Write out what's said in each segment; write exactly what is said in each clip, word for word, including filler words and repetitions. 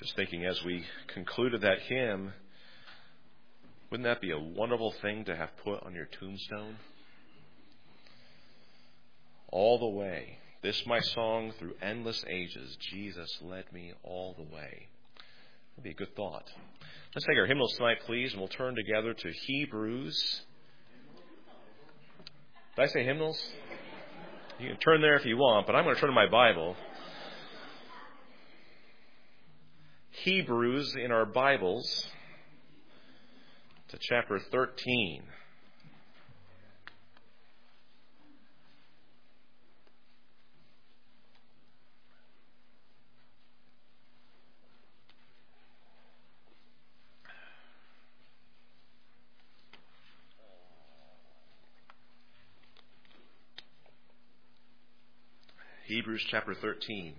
Just thinking as we concluded that hymn, wouldn't that be a wonderful thing to have put on your tombstone? All the way. This my song through endless ages. Jesus led me all the way. That'd be a good thought. Let's take our hymnals tonight, please, and we'll turn together to Hebrews. Did I say hymnals? You can turn there if you want, but I'm going to turn to my Bible. Hebrews in our Bibles to chapter thirteen. Hebrews chapter thirteen.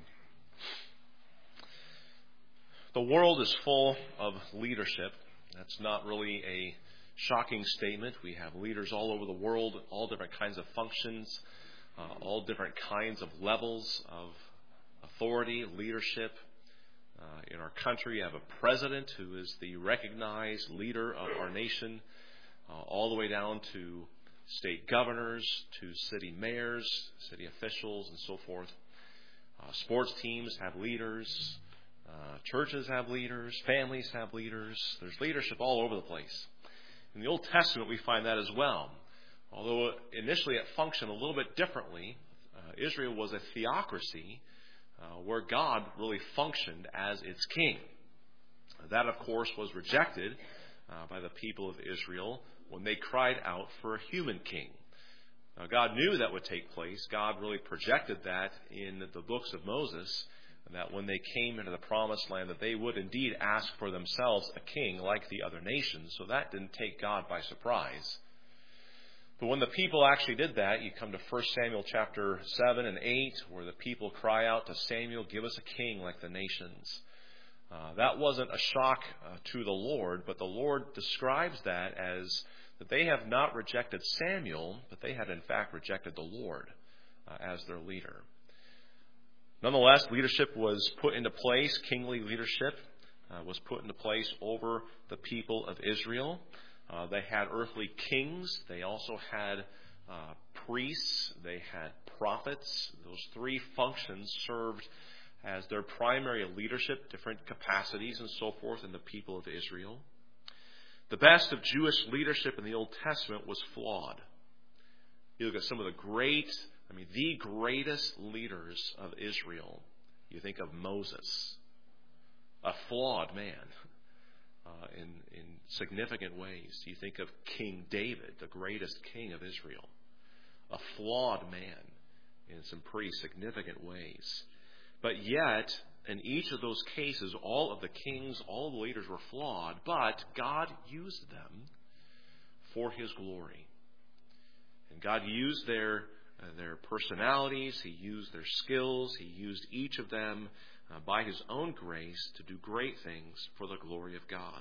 The world is full of leadership. That's not really a shocking statement. We have leaders all over the world, all different kinds of functions, uh, all different kinds of levels of authority, leadership. Uh, in our country, you have a president who is the recognized leader of our nation, uh, all the way down to state governors, to city mayors, city officials, and so forth. Uh, sports teams have leaders. Uh, churches have leaders. Families have leaders. There's leadership all over the place. In the Old Testament, we find that as well. Although initially it functioned a little bit differently, uh, Israel was a theocracy uh, where God really functioned as its king. That, of course, was rejected uh, by the people of Israel when they cried out for a human king. Now, God knew that would take place. God really projected that in the books of Moses, that when they came into the promised land, that they would indeed ask for themselves a king like the other nations. So that didn't take God by surprise. But when the people actually did that, you come to First Samuel chapter seven and eight, where the people cry out to Samuel, "Give us a king like the nations." Uh, that wasn't a shock uh, to the Lord, but the Lord describes that as that they have not rejected Samuel, but they had in fact rejected the Lord uh, as their leader. Nonetheless, leadership was put into place. Kingly leadership uh, was put into place over the people of Israel. Uh, they had earthly kings. They also had uh, priests. They had prophets. Those three functions served as their primary leadership, different capacities and so forth in the people of Israel. The best of Jewish leadership in the Old Testament was flawed. You look at some of the great, I mean, the greatest leaders of Israel. You think of Moses, a flawed man uh, in, in significant ways. You think of King David, the greatest king of Israel, a flawed man in some pretty significant ways. But yet, in each of those cases, all of the kings, all of the leaders were flawed, but God used them for His glory. And God used their uh, their personalities, He used their skills, He used each of them uh, by His own grace to do great things for the glory of God.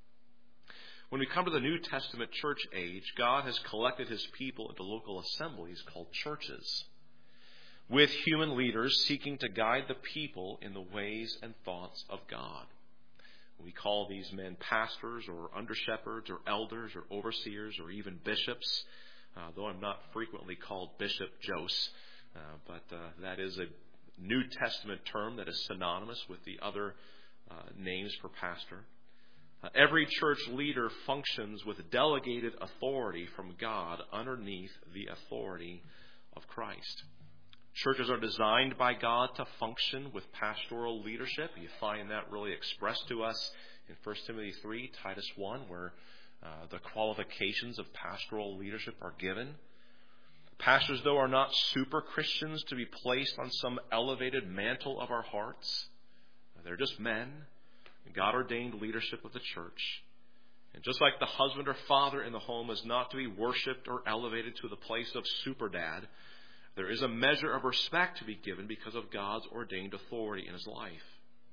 When we come to the New Testament church age, God has collected His people into local assemblies called churches, with human leaders seeking to guide the people in the ways and thoughts of God. We call these men pastors or under-shepherds or elders or overseers or even bishops, uh, though I'm not frequently called Bishop Jose, uh, but uh, that is a New Testament term that is synonymous with the other uh, names for pastor. Uh, every church leader functions with delegated authority from God underneath the authority of Christ. Churches are designed by God to function with pastoral leadership. You find that really expressed to us in First Timothy three, Titus one, where uh, the qualifications of pastoral leadership are given. Pastors, though, are not super Christians to be placed on some elevated mantle of our hearts. They're just men, God-ordained leadership of the church. And just like the husband or father in the home is not to be worshipped or elevated to the place of super dad, there is a measure of respect to be given because of God's ordained authority in his life.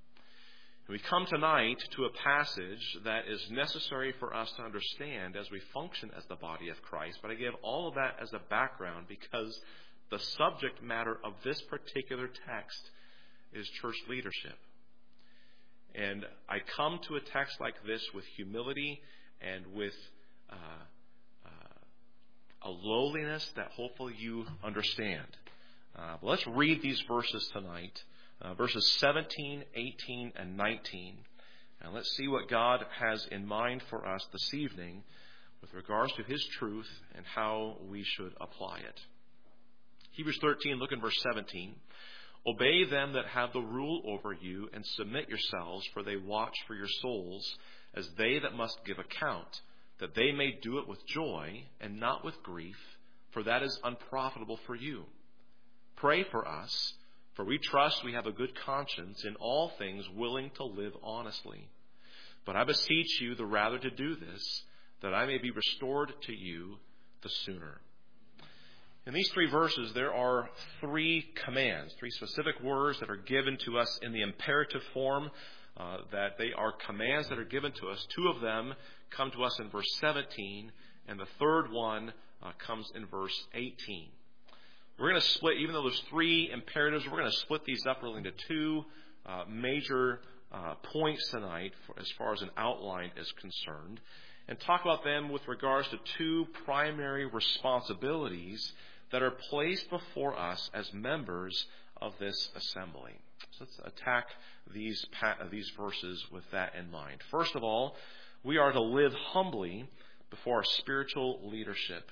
And we come tonight to a passage that is necessary for us to understand as we function as the body of Christ. But I give all of that as a background because the subject matter of this particular text is church leadership. And I come to a text like this with humility and with uh, uh, a lowliness that hopefully you understand. Uh, but let's read these verses tonight, uh, verses seventeen, eighteen, and nineteen. And let's see what God has in mind for us this evening with regards to His truth and how we should apply it. Hebrews thirteen, look in verse seventeen. Obey them that have the rule over you, and submit yourselves, for they watch for your souls, as they that must give account, that they may do it with joy, and not with grief, for that is unprofitable for you. Pray for us, for we trust we have a good conscience, in all things willing to live honestly. But I beseech you the rather to do this, that I may be restored to you the sooner. In these three verses, there are three commands, three specific words that are given to us in the imperative form, uh, that they are commands that are given to us. Two of them come to us in verse seventeen, and the third one uh, comes in verse eighteen. We're going to split, even though there's three imperatives, we're going to split these up really into two uh, major uh, points tonight for, as far as an outline is concerned, and talk about them with regards to two primary responsibilities that are placed before us as members of this assembly. So let's attack these these verses with that in mind. First of all, we are to live humbly before our spiritual leadership.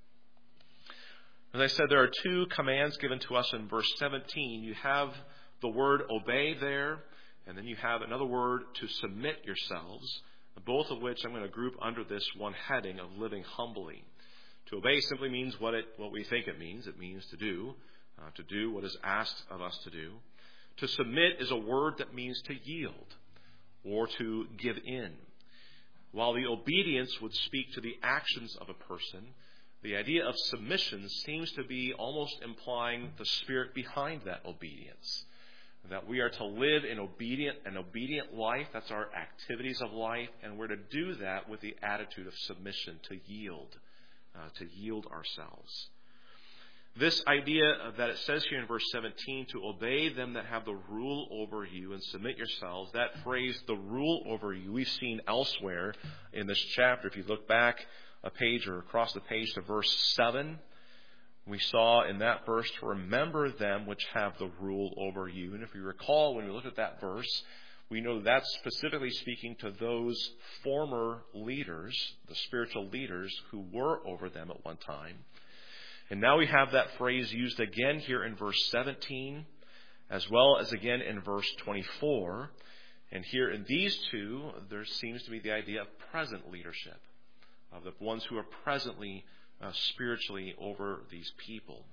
As I said, there are two commands given to us in verse seventeen. You have the word obey there, and then you have another word to submit yourselves, both of which I'm going to group under this one heading of living humbly. To obey simply means what it what we think it means. It means to do, uh, to do what is asked of us to do. To submit is a word that means to yield or to give in. While the obedience would speak to the actions of a person, the idea of submission seems to be almost implying the spirit behind that obedience. That we are to live in obedient, an obedient life. That's our activities of life. And we're to do that with the attitude of submission, to yield. Uh, to yield ourselves. This idea that it says here in verse seventeen, to obey them that have the rule over you and submit yourselves, that phrase, the rule over you, we've seen elsewhere in this chapter. If you look back a page or across the page to verse seven, we saw in that verse to remember them which have the rule over you. And if you recall, when we looked at that verse, we know that's specifically speaking to those former leaders, the spiritual leaders who were over them at one time. And now we have that phrase used again here in verse seventeen, as well as again in verse twenty-four. And here in these two, there seems to be the idea of present leadership, of the ones who are presently uh, spiritually over these people.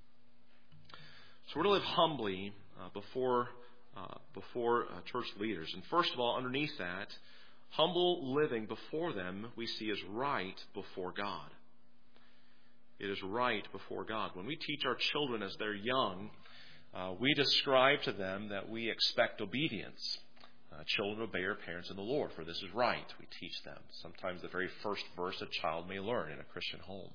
So we're to live humbly uh, before Uh, before uh, church leaders. And first of all, underneath that, humble living before them we see is right before God. It is right before God. When we teach our children as they're young, uh, we describe to them that we expect obedience. Uh, children obey their parents in the Lord, for this is right. We teach them. Sometimes the very first verse a child may learn in a Christian home.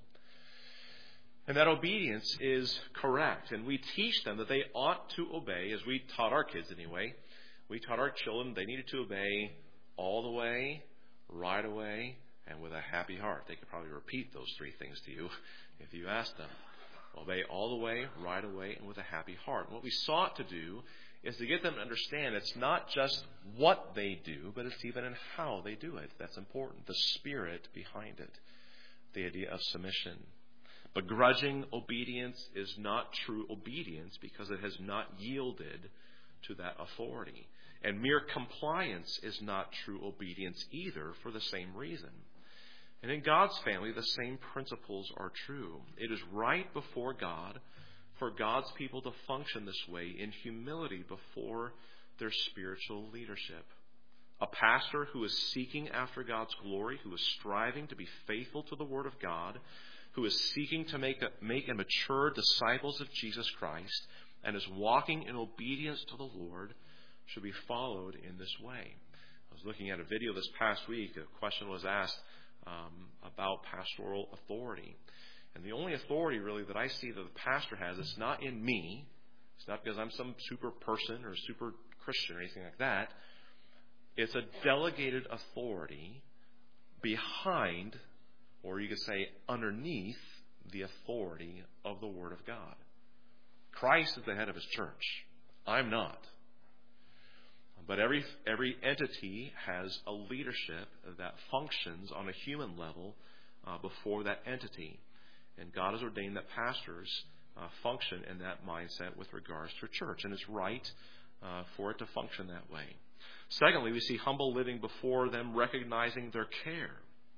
And that obedience is correct. And we teach them that they ought to obey, as we taught our kids anyway. We taught our children they needed to obey all the way, right away, and with a happy heart. They could probably repeat those three things to you if you asked them. Obey all the way, right away, and with a happy heart. And what we sought to do is to get them to understand it's not just what they do, but it's even in how they do it. That's important. The spirit behind it. The idea of submission. Begrudging obedience is not true obedience because it has not yielded to that authority. And mere compliance is not true obedience either for the same reason. And in God's family, the same principles are true. It is right before God for God's people to function this way in humility before their spiritual leadership. A pastor who is seeking after God's glory, who is striving to be faithful to the Word of God, who is seeking to make a, make a mature disciples of Jesus Christ and is walking in obedience to the Lord should be followed in this way. I was looking at a video this past week. A question was asked um, about pastoral authority. And the only authority really that I see that the pastor has, it's not in me. It's not because I'm some super person or super Christian or anything like that. It's a delegated authority behind, or you could say underneath, the authority of the Word of God. Christ is the head of His church. I'm not. But every every entity has a leadership that functions on a human level uh, before that entity. And God has ordained that pastors uh, function in that mindset with regards to a church. And it's right uh, for it to function that way. Secondly, we see humble living before them, recognizing their care.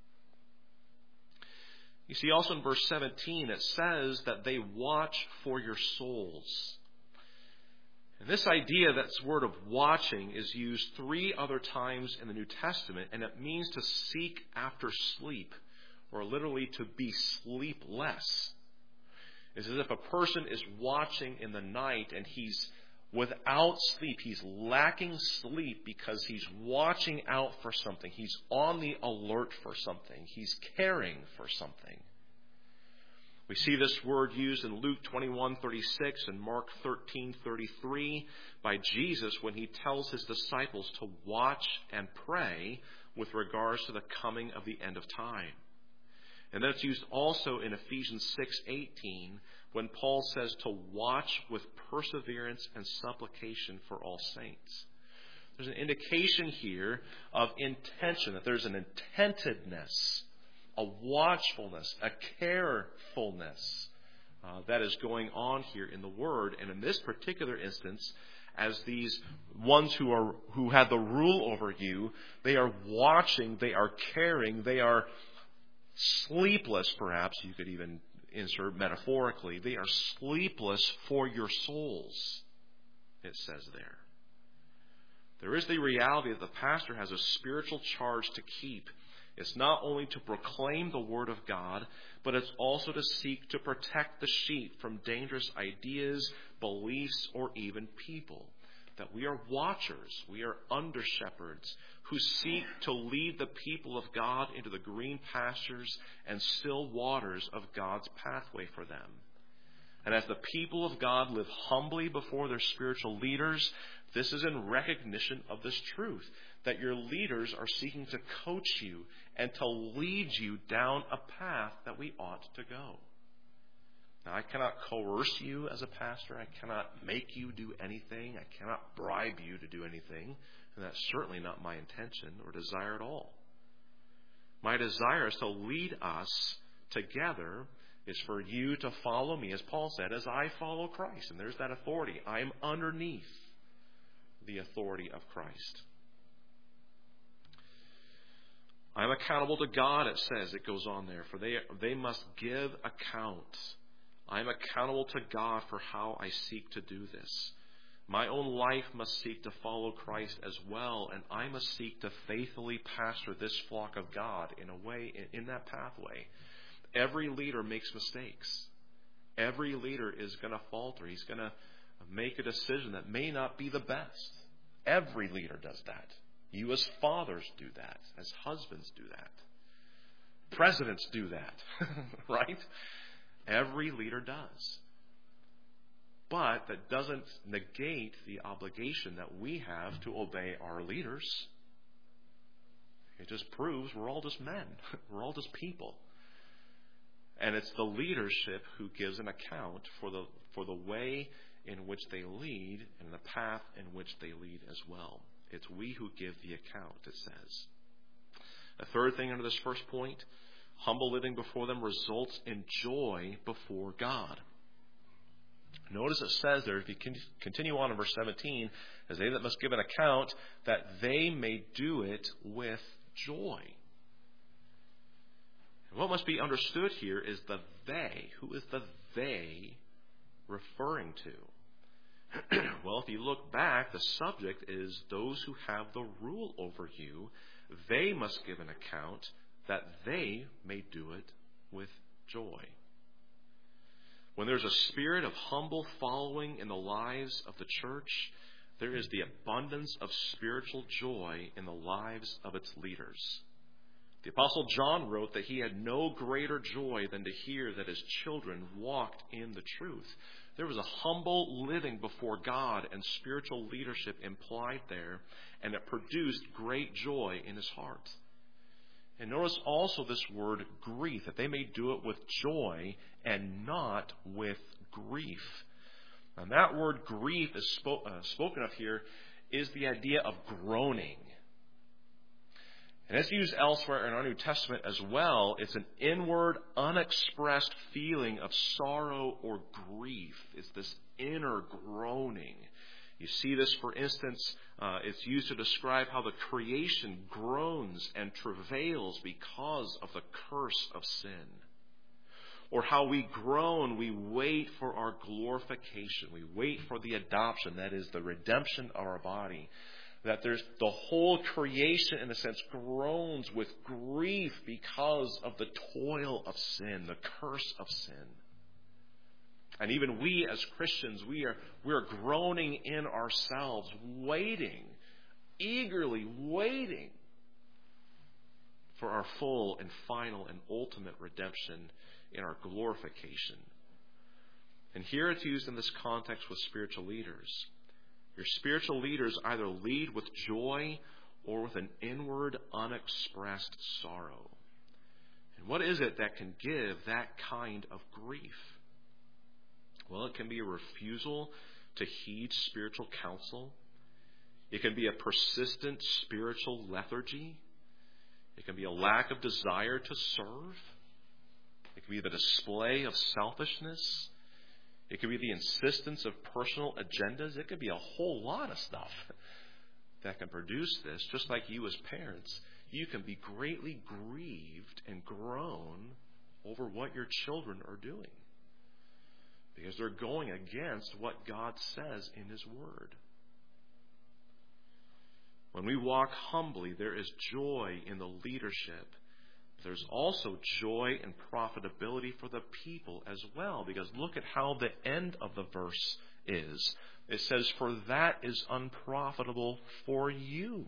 You see also in verse seventeen, it says that they watch for your souls. And this idea, that word of watching, is used three other times in the New Testament, and it means to seek after sleep, or literally to be sleepless. It's as if a person is watching in the night and he's without sleep. He's lacking sleep because he's watching out for something. He's on the alert for something. He's caring for something. We see this word used in Luke twenty-one thirty-six and Mark thirteen thirty-three by Jesus when He tells His disciples to watch and pray with regards to the coming of the end of time. And that's used also in Ephesians six eighteen when Paul says to watch with perseverance and supplication for all saints. There's an indication here of intention, that there's an intentedness, a watchfulness, a carefulness uh, that is going on here in the Word. And in this particular instance, as these ones who are who have the rule over you, they are watching, they are caring, they are sleepless, perhaps you could even insert metaphorically. They are sleepless for your souls, it says there. There is the reality that the pastor has a spiritual charge to keep. It's not only to proclaim the Word of God, but it's also to seek to protect the sheep from dangerous ideas, beliefs, or even people. That we are watchers, we are under-shepherds who seek to lead the people of God into the green pastures and still waters of God's pathway for them. And as the people of God live humbly before their spiritual leaders, this is in recognition of this truth, that your leaders are seeking to coach you and to lead you down a path that we ought to go. Now, I cannot coerce you as a pastor. I cannot make you do anything. I cannot bribe you to do anything. And that's certainly not my intention or desire at all. My desire is to lead us together, is for you to follow me, as Paul said, as I follow Christ. And there's that authority. I am underneath the authority of Christ. I am accountable to God, it says, it goes on there, for they they must give account. I am accountable to God for how I seek to do this. My own life must seek to follow Christ as well, and I must seek to faithfully pastor this flock of God in a way, in, in that pathway. Every leader makes mistakes. Every leader is going to falter. He's going to make a decision that may not be the best. Every leader does that. You as fathers do that. As husbands do that. Presidents do that. Right? Every leader does. But that doesn't negate the obligation that we have to obey our leaders. It just proves we're all just men. We're all just people. And it's the leadership who gives an account for the for the way in which they lead and the path in which they lead as well. It's we who give the account, it says. A third thing under this first point, humble living before them results in joy before God. Notice it says there, if you continue on in verse seventeen, as they that must give an account, that they may do it with joy. And what must be understood here is the they. Who is the they referring to? Well, if you look back, the subject is those who have the rule over you. They must give an account that they may do it with joy. When there's a spirit of humble following in the lives of the church, there is the abundance of spiritual joy in the lives of its leaders. The Apostle John wrote that he had no greater joy than to hear that his children walked in the truth. There was a humble living before God and spiritual leadership implied there, and it produced great joy in his heart. And notice also this word grief, that they may do it with joy and not with grief. And that word grief is spo- uh, spoken of here is the idea of groaning. And it's used elsewhere in our New Testament as well. It's an inward, unexpressed feeling of sorrow or grief. It's this inner groaning. You see this, for instance, uh, it's used to describe how the creation groans and travails because of the curse of sin. Or how we groan, we wait for our glorification. We wait for the adoption, that is, the redemption of our body. That there's the whole creation, in a sense, groans with grief because of the toil of sin, the curse of sin. And even we as Christians, we are we are groaning in ourselves, waiting, eagerly waiting for our full and final and ultimate redemption in our glorification. And here it's used in this context with spiritual leaders. Your spiritual leaders either lead with joy or with an inward, unexpressed sorrow. And what is it that can give that kind of grief? Well, it can be a refusal to heed spiritual counsel. It can be a persistent spiritual lethargy. It can be a lack of desire to serve. It can be the display of selfishness. It could be the insistence of personal agendas. It could be a whole lot of stuff that can produce this. Just like you as parents, you can be greatly grieved and groan over what your children are doing, because they're going against what God says in His Word. When we walk humbly, there is joy in the leadership. There's also joy and profitability for the people as well, because look at how the end of the verse is. It says, "For that is unprofitable for you."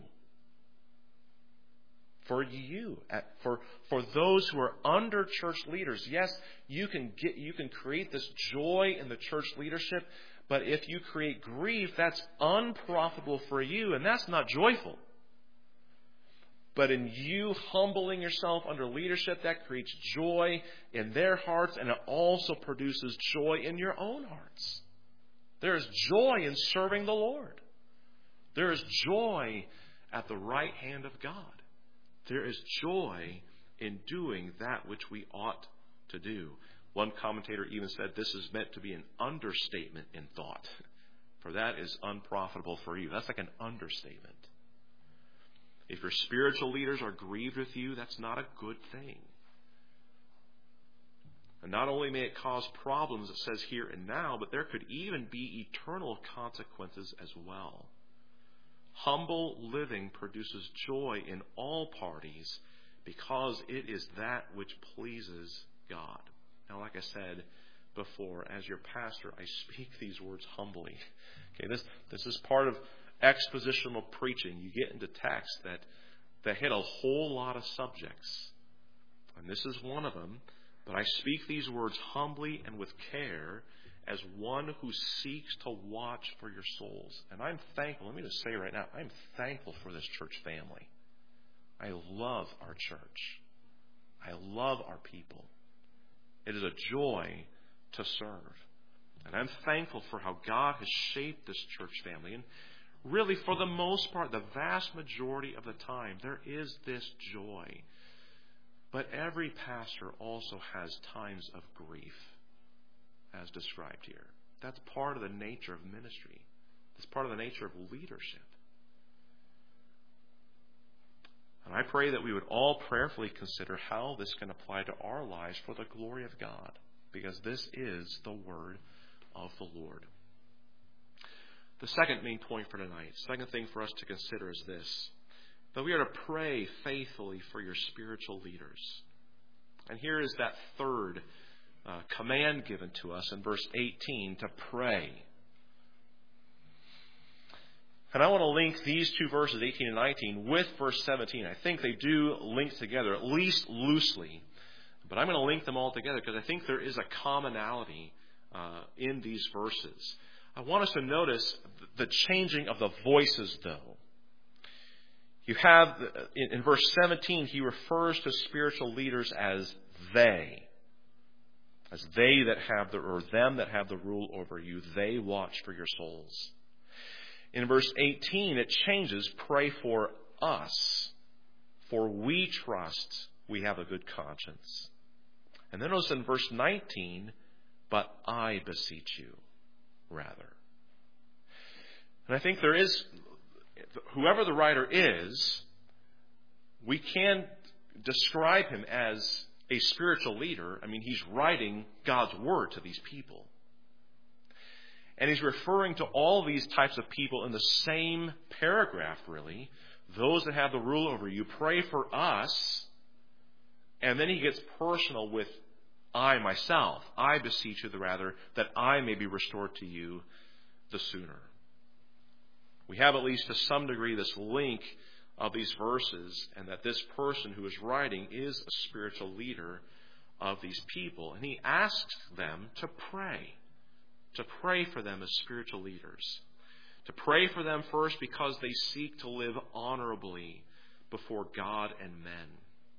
For you, for for those who are under church leaders. Yes, you can get you can create this joy in the church leadership, but if you create grief, that's unprofitable for you, and that's not joyful. But in you humbling yourself under leadership, that creates joy in their hearts, and it also produces joy in your own hearts. There is joy in serving the Lord. There is joy at the right hand of God. There is joy in doing that which we ought to do. One commentator even said this is meant to be an understatement in thought. For that is unprofitable for you. That's like an understatement. If your spiritual leaders are grieved with you, that's not a good thing. And not only may it cause problems, it says here and now, but there could even be eternal consequences as well. Humble living produces joy in all parties because it is that which pleases God. Now, like I said before, as your pastor, I speak these words humbly. Okay, this this is part of expositional preaching. You get into texts that, that hit a whole lot of subjects. And this is one of them. But I speak these words humbly and with care as one who seeks to watch for your souls. And I'm thankful. Let me just say right now, I'm thankful for this church family. I love our church. I love our people. It is a joy to serve. And I'm thankful for how God has shaped this church family. And really, for the most part, the vast majority of the time, there is this joy. But every pastor also has times of grief, as described here. That's part of the nature of ministry. It's part of the nature of leadership. And I pray that we would all prayerfully consider how this can apply to our lives for the glory of God, because this is the word of the Lord. The second main point for tonight, second thing for us to consider is this, that we are to pray faithfully for your spiritual leaders. And here is that third uh, command given to us in verse eighteen, to pray. And I want to link these two verses, eighteen and nineteen, with verse seventeen. I think they do link together, at least loosely. But I'm going to link them all together because I think there is a commonality uh, in these verses. I want us to notice the changing of the voices, though. You have, in, in verse seventeen, he refers to spiritual leaders as they. As they that have the, or them that have the rule over you, they watch for your souls. In verse eighteen, it changes, pray for us, for we trust we have a good conscience. And then notice in verse nineteen, but I beseech you, rather. And I think there is, whoever the writer is, we can describe him as a spiritual leader. I mean, he's writing God's word to these people. And he's referring to all these types of people in the same paragraph, really. Those that have the rule over you, pray for us. And then he gets personal with I myself. I beseech you the rather that I may be restored to you the sooner. We have at least to some degree this link of these verses, and that this person who is writing is a spiritual leader of these people. And he asks them to pray. To pray for them as spiritual leaders. To pray for them first because they seek to live honorably before God and men.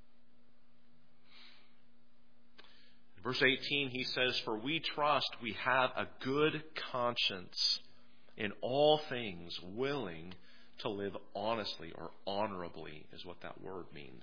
In verse eighteen, he says, for we trust we have a good conscience in all things, willing to live honestly or honorably is what that word means.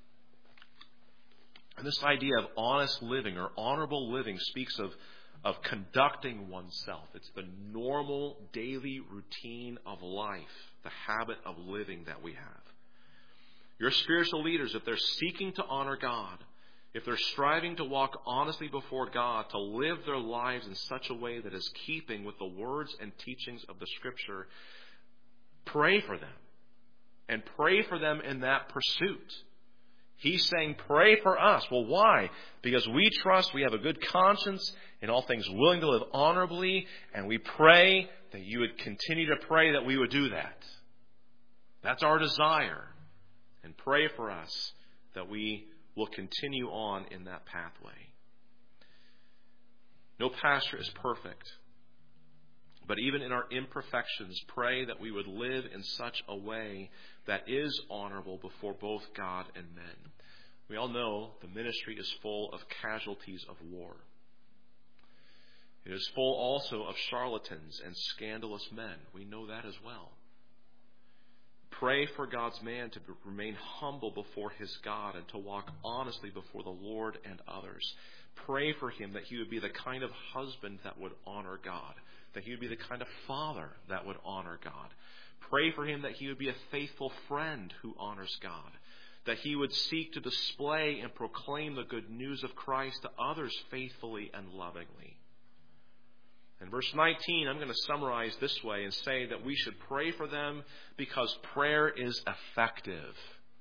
And this idea of honest living or honorable living speaks of, of conducting oneself. It's the normal daily routine of life, the habit of living that we have. Your spiritual leaders, if they're seeking to honor God, if they're striving to walk honestly before God, to live their lives in such a way that is keeping with the words and teachings of the Scripture, pray for them. And pray for them in that pursuit. He's saying, pray for us. Well, why? Because we trust we have a good conscience, in all things willing to live honorably, and we pray that you would continue to pray that we would do that. That's our desire. And pray for us that we will continue on in that pathway. No pastor is perfect. But even in our imperfections, pray that we would live in such a way that is honorable before both God and men. We all know the ministry is full of casualties of war. It is full also of charlatans and scandalous men. We know that as well. Pray for God's man to remain humble before his God and to walk honestly before the Lord and others. Pray for him that he would be the kind of husband that would honor God, that he would be the kind of father that would honor God. Pray for him that he would be a faithful friend who honors God, that he would seek to display and proclaim the good news of Christ to others faithfully and lovingly. In verse nineteen, I'm going to summarize this way and say that we should pray for them because prayer is effective.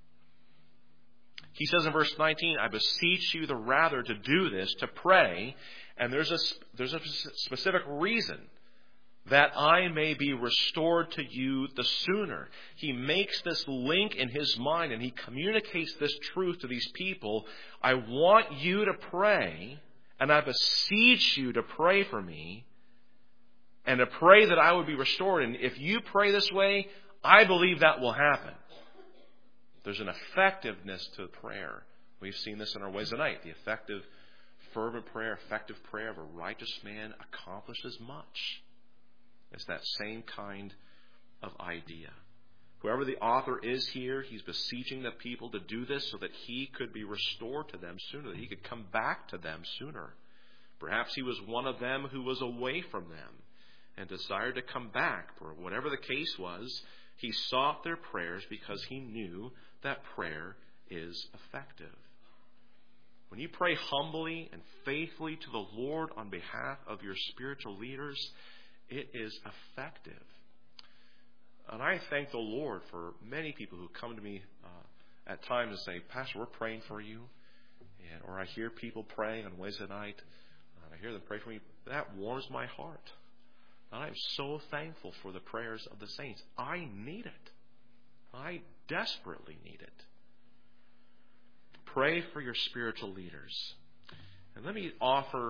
He says in verse nineteen, I beseech you the rather to do this, to pray, and there's a, there's a specific reason, that I may be restored to you the sooner. He makes this link in his mind and he communicates this truth to these people. I want you to pray, and I beseech you to pray for me, and to pray that I would be restored. And if you pray this way, I believe that will happen. There's an effectiveness to prayer. We've seen this in our Wednesday night. The effective, fervent prayer, effective prayer of a righteous man accomplishes much. It's that same kind of idea. Whoever the author is here, he's beseeching the people to do this so that he could be restored to them sooner, that he could come back to them sooner. Perhaps he was one of them who was away from them and desired to come back. Or whatever the case was, he sought their prayers because he knew that prayer is effective. When you pray humbly and faithfully to the Lord on behalf of your spiritual leaders, it is effective. And I thank the Lord for many people who come to me uh, at times and say, Pastor, we're praying for you. And, or I hear people praying on Wednesday night. And I hear them pray for me. That warms my heart. And I'm so thankful for the prayers of the saints. I need it. I desperately need it. Pray for your spiritual leaders. And let me offer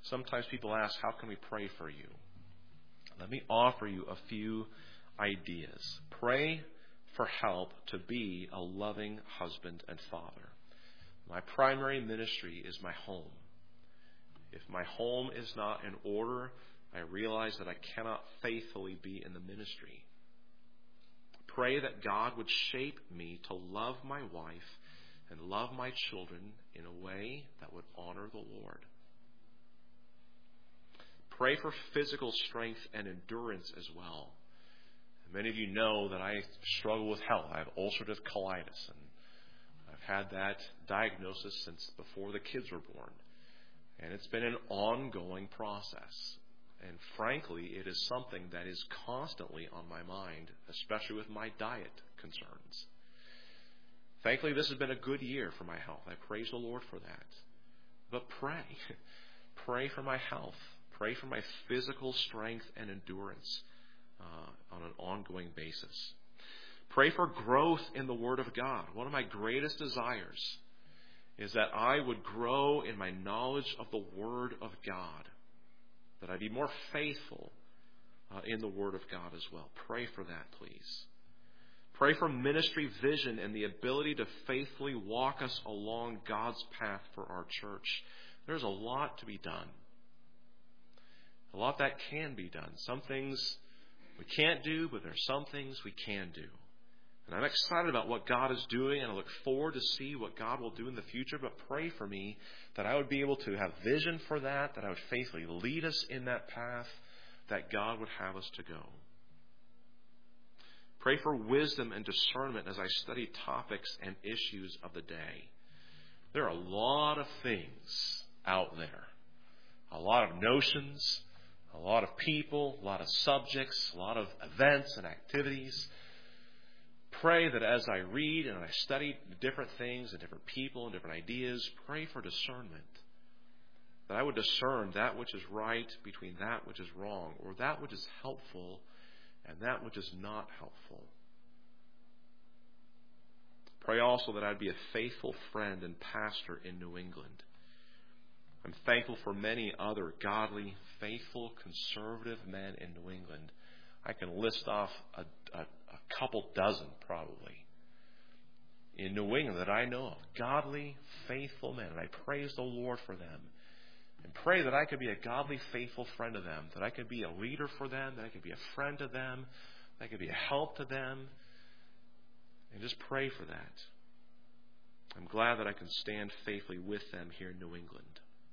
Sometimes people ask, how can we pray for you? Let me offer you a few ideas. Pray for help to be a loving husband and father. My primary ministry is my home. If my home is not in order, I realize that I cannot faithfully be in the ministry. Pray that God would shape me to love my wife and love my children in a way that would honor the Lord. Pray for physical strength and endurance as well. Many of you know that I struggle with health. I have ulcerative colitis, and I've had that diagnosis since before the kids were born. And it's been an ongoing process. And frankly, it is something that is constantly on my mind, especially with my diet concerns. Thankfully, this has been a good year for my health. I praise the Lord for that. But pray. Pray for my health. Pray for my physical strength and endurance uh, on an ongoing basis. Pray for growth in the Word of God. One of my greatest desires is that I would grow in my knowledge of the Word of God, that I be more faithful uh, in the Word of God as well. Pray for that, please. Pray for ministry vision and the ability to faithfully walk us along God's path for our church. There's a lot to be done. A lot that can be done. Some things we can't do, but there's some things we can do. And I'm excited about what God is doing, and I look forward to see what God will do in the future. But pray for me that I would be able to have vision for that, that I would faithfully lead us in that path that God would have us to go. Pray for wisdom and discernment as I study topics and issues of the day. There are a lot of things out there, a lot of notions, a lot of people, a lot of subjects, a lot of events and activities. Pray that as I read and I study different things and different people and different ideas, pray for discernment. That I would discern that which is right between that which is wrong, or that which is helpful and that which is not helpful. Pray also that I'd be a faithful friend and pastor in New England. I'm thankful for many other godly, faithful, conservative men in New England. I can list off a, a, a couple dozen, probably, in New England that I know of. Godly, faithful men. And I praise the Lord for them. And pray that I could be a godly, faithful friend to them. That I could be a leader for them. That I could be a friend to them. That I could be a help to them. And just pray for that. I'm glad that I can stand faithfully with them here in New England.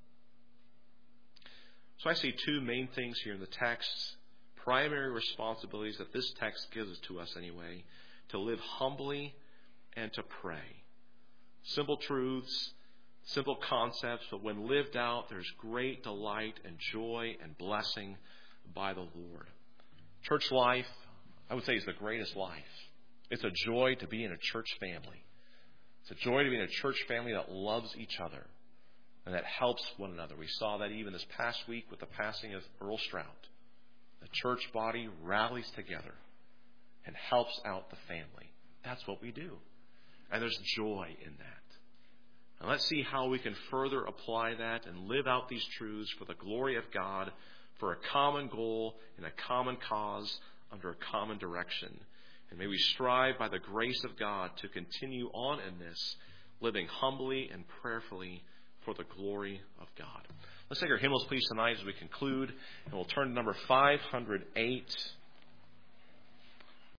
So I see two main things here in the text. Primary responsibilities that this text gives to us anyway. To live humbly and to pray. Simple truths, simple concepts, but when lived out, there's great delight and joy and blessing by the Lord. Church life, I would say, is the greatest life. It's a joy to be in a church family. It's a joy to be in a church family that loves each other and that helps one another. We saw that even this past week with the passing of Earl Strout. The church body rallies together and helps out the family. That's what we do. And there's joy in that. And let's see how we can further apply that and live out these truths for the glory of God, for a common goal and a common cause under a common direction. And may we strive by the grace of God to continue on in this, living humbly and prayerfully for the glory of God. Let's take our hymnals, please, tonight as we conclude. And we'll turn to number five hundred eight.